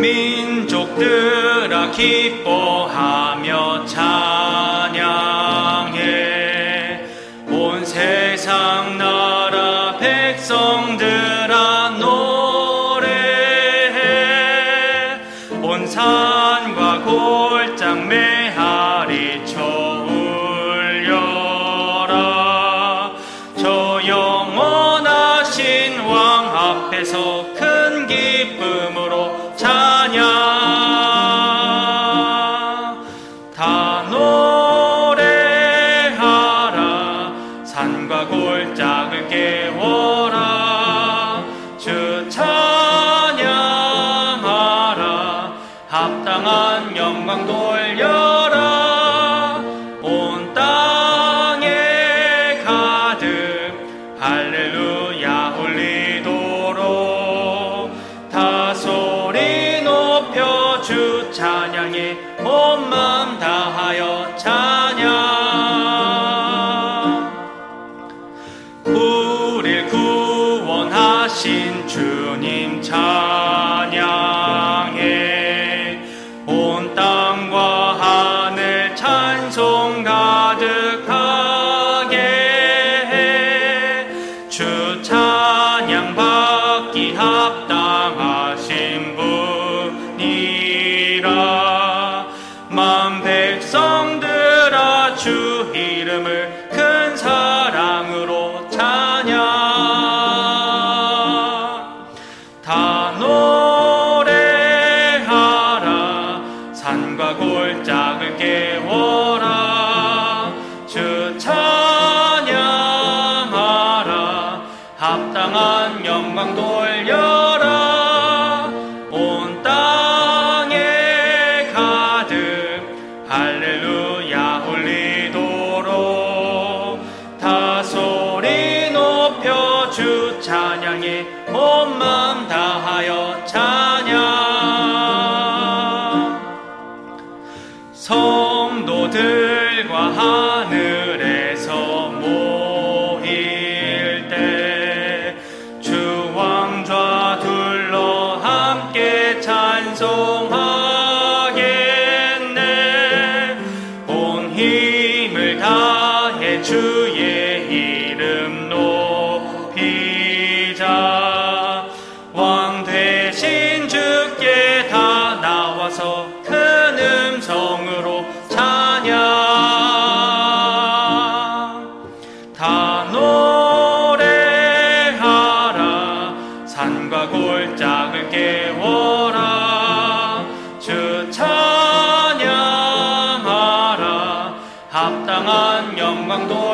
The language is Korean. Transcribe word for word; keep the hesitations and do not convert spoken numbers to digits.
민족들아 기뻐하며 찬양해. 온 세상 나라 백성들아 노래해. 온 산과 골장 메아리 쳐 울려라. 저 영원하신 왕 앞에서 큰 기쁨으로 찬양. 다 노래하라. 산과 골짜기를 깨워라. 주 찬양하라. 합당한 영광 돌려라. 온 땅에 가득 할렐루야 울리도록 다 소리 높여 주 찬양해. 온 마음 다하여 찬양. 우릴 구원하신 주님 찬양해. 온 땅과 하늘 찬송 가득하게 해. 주 찬양 받기 합당하신 분이라. 만 백성들아 주 이름을 큰 사랑으로 찬양. 다 노래하라. 산과 골짜기를 깨워라. 주 찬양하라. 합당한 영광 돌려라. 온 땅에 가득 할렐루야 울리도록 다 소리 높여 주 찬양해. 온 마음 다하여 찬양. 성도들과 하늘에서 모일 때 주 왕좌 둘러 함께 찬송하겠네. 온 힘을 다해 주의 이름 높이자. 왕 되신 주께 다 나와서 큰 음성으로 찬양. 다 노래하라. 산과 골짜기를 깨워라. 주 찬양하라. 합당한 영광도